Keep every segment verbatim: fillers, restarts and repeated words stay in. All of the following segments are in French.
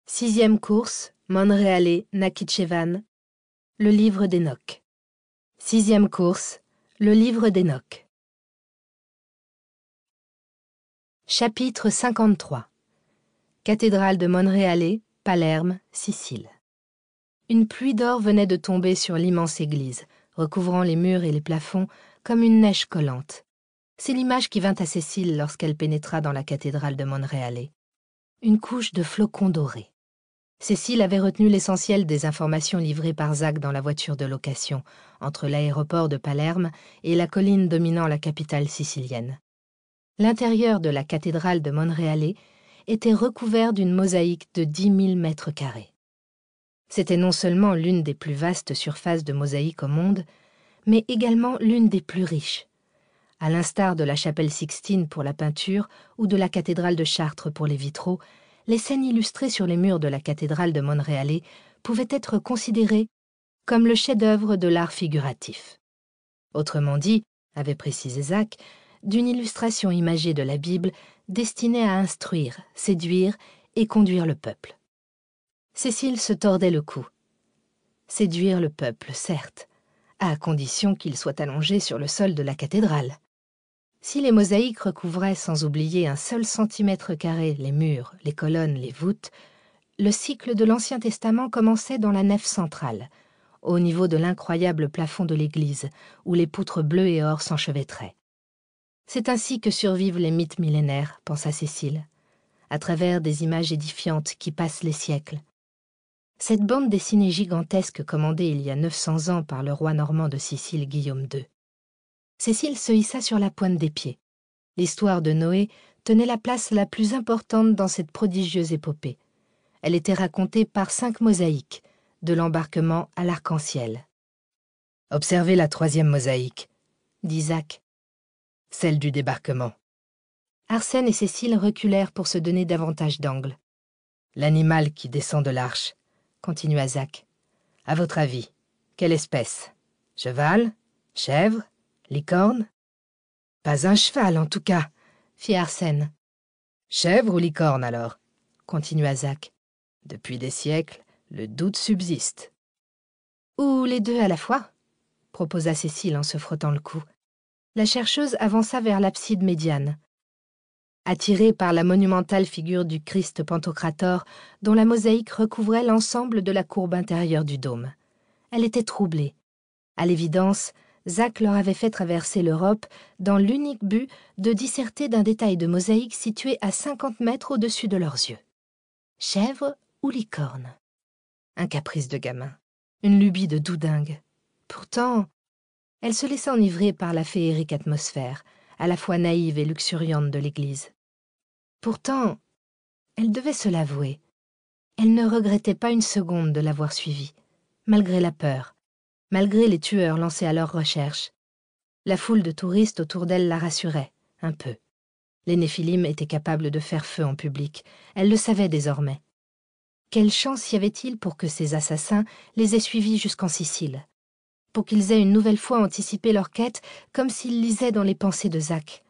Sixième course, Monreale, Nakhichevan, le livre d'Enoch. Sixième course, le livre d'Enoch. Chapitre cinquante-trois. Cathédrale de Monreale, Palerme, Sicile. Une pluie d'or venait de tomber sur l'immense église, recouvrant les murs et les plafonds comme une neige collante. C'est l'image qui vint à Cécile lorsqu'elle pénétra dans la cathédrale de Monreale. Une couche de flocons dorés. Cécile avait retenu l'essentiel des informations livrées par Zach dans la voiture de location, entre l'aéroport de Palerme et la colline dominant la capitale sicilienne. L'intérieur de la cathédrale de Monreale était recouvert d'une mosaïque de dix mille mètres carrés. C'était non seulement l'une des plus vastes surfaces de mosaïque au monde, mais également l'une des plus riches. À l'instar de la chapelle Sixtine pour la peinture ou de la cathédrale de Chartres pour les vitraux, les scènes illustrées sur les murs de la cathédrale de Monreale pouvaient être considérées comme le chef-d'œuvre de l'art figuratif. Autrement dit, avait précisé Zach, d'une illustration imagée de la Bible destinée à instruire, séduire et conduire le peuple. Cécile se tordait le cou. Séduire le peuple, certes, à condition qu'il soit allongé sur le sol de la cathédrale. Si les mosaïques recouvraient sans oublier un seul centimètre carré les murs, les colonnes, les voûtes, le cycle de l'Ancien Testament commençait dans la nef centrale, au niveau de l'incroyable plafond de l'église, où les poutres bleues et or s'enchevêtraient. C'est ainsi que survivent les mythes millénaires, pensa Cécile, à travers des images édifiantes qui passent les siècles. Cette bande dessinée gigantesque commandée il y a neuf cents ans par le roi normand de Sicile Guillaume deux. Cécile se hissa sur la pointe des pieds. L'histoire de Noé tenait la place la plus importante dans cette prodigieuse épopée. Elle était racontée par cinq mosaïques, de l'embarquement à l'arc-en-ciel. « Observez la troisième mosaïque, » dit Zach. « Celle du débarquement. » Arsène et Cécile reculèrent pour se donner davantage d'angle. « L'animal qui descend de l'arche, » continua Zach. « À votre avis, quelle espèce? Cheval? Chèvre? Licorne? » « Pas un cheval, en tout cas, » fit Arsène. « Chèvre ou licorne, alors ?» continua Zach. « Depuis des siècles, le doute subsiste. »« Ou les deux à la fois ?» proposa Cécile en se frottant le cou. La chercheuse avança vers l'abside médiane. Attirée par la monumentale figure du Christ Pantocrator, dont la mosaïque recouvrait l'ensemble de la courbe intérieure du dôme. Elle était troublée. À l'évidence, Zach leur avait fait traverser l'Europe dans l'unique but de disserter d'un détail de mosaïque situé à cinquante mètres au-dessus de leurs yeux. Chèvre ou licorne? Un caprice de gamin, une lubie de doudingue. Pourtant, elle se laissa enivrer par la féerique atmosphère, à la fois naïve et luxuriante de l'église. Pourtant, elle devait se l'avouer, elle ne regrettait pas une seconde de l'avoir suivi, malgré la peur, malgré les tueurs lancés à leur recherche. La foule de touristes autour d'elle la rassurait, un peu. Les Néphilim étaient capables de faire feu en public, elle le savait désormais. Quelle chance y avait-il pour que ces assassins les aient suivis jusqu'en Sicile, pour qu'ils aient une nouvelle fois anticipé leur quête comme s'ils lisaient dans les pensées de Zach.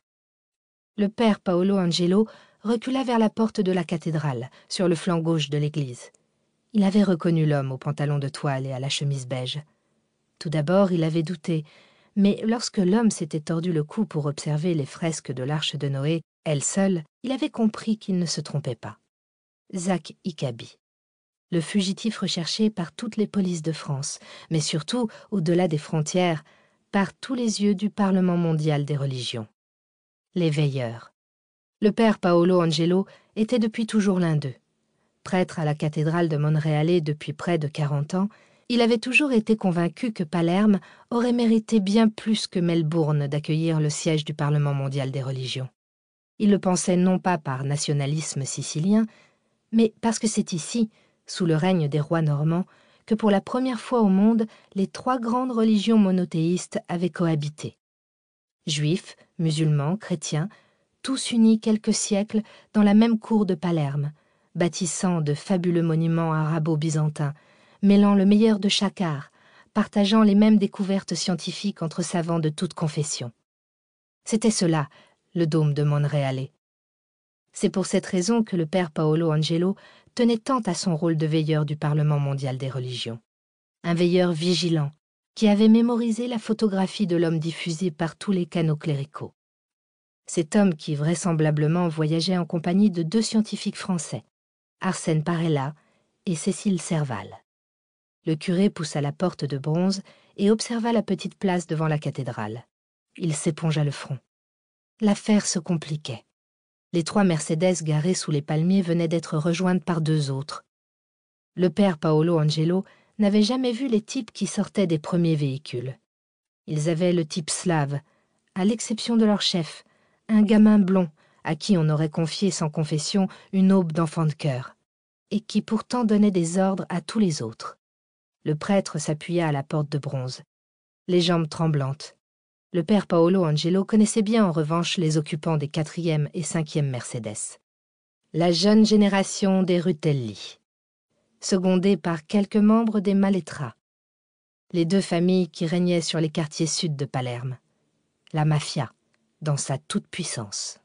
Le père Paolo Angelo recula vers la porte de la cathédrale, sur le flanc gauche de l'église. Il avait reconnu l'homme au pantalon de toile et à la chemise beige. Tout d'abord, il avait douté, mais lorsque l'homme s'était tordu le cou pour observer les fresques de l'arche de Noé, elle seule, il avait compris qu'il ne se trompait pas. Zach Ichabie. Le fugitif recherché par toutes les polices de France, mais surtout, au-delà des frontières, par tous les yeux du Parlement mondial des religions. Les veilleurs. Le père Paolo Angelo était depuis toujours l'un d'eux. Prêtre à la cathédrale de Monreale depuis près de quarante ans, il avait toujours été convaincu que Palerme aurait mérité bien plus que Melbourne d'accueillir le siège du Parlement mondial des religions. Il le pensait non pas par nationalisme sicilien, mais parce que c'est ici, sous le règne des rois normands, que pour la première fois au monde, les trois grandes religions monothéistes avaient cohabité. Juifs, musulmans, chrétiens, tous unis quelques siècles dans la même cour de Palerme, bâtissant de fabuleux monuments arabo-byzantins, mêlant le meilleur de chaque art, partageant les mêmes découvertes scientifiques entre savants de toute confession. C'était cela, le dôme de Monreale. C'est pour cette raison que le père Paolo Angelo tenait tant à son rôle de veilleur du Parlement mondial des religions. Un veilleur vigilant, qui avait mémorisé la photographie de l'homme diffusée par tous les canaux cléricaux. Cet homme qui vraisemblablement voyageait en compagnie de deux scientifiques français, Arsène Parella et Cécile Serval. Le curé poussa la porte de bronze et observa la petite place devant la cathédrale. Il s'épongea le front. L'affaire se compliquait. Les trois Mercedes garées sous les palmiers venaient d'être rejointes par deux autres. Le père Paolo Angelo n'avait jamais vu les types qui sortaient des premiers véhicules. Ils avaient le type slave, à l'exception de leur chef, un gamin blond à qui on aurait confié sans confession une aube d'enfant de cœur, et qui pourtant donnait des ordres à tous les autres. Le prêtre s'appuya à la porte de bronze, les jambes tremblantes. Le père Paolo Angelo connaissait bien en revanche les occupants des quatrième et cinquième Mercedes. La jeune génération des Rutelli, secondée par quelques membres des Malettra, les deux familles qui régnaient sur les quartiers sud de Palerme, la mafia dans sa toute-puissance.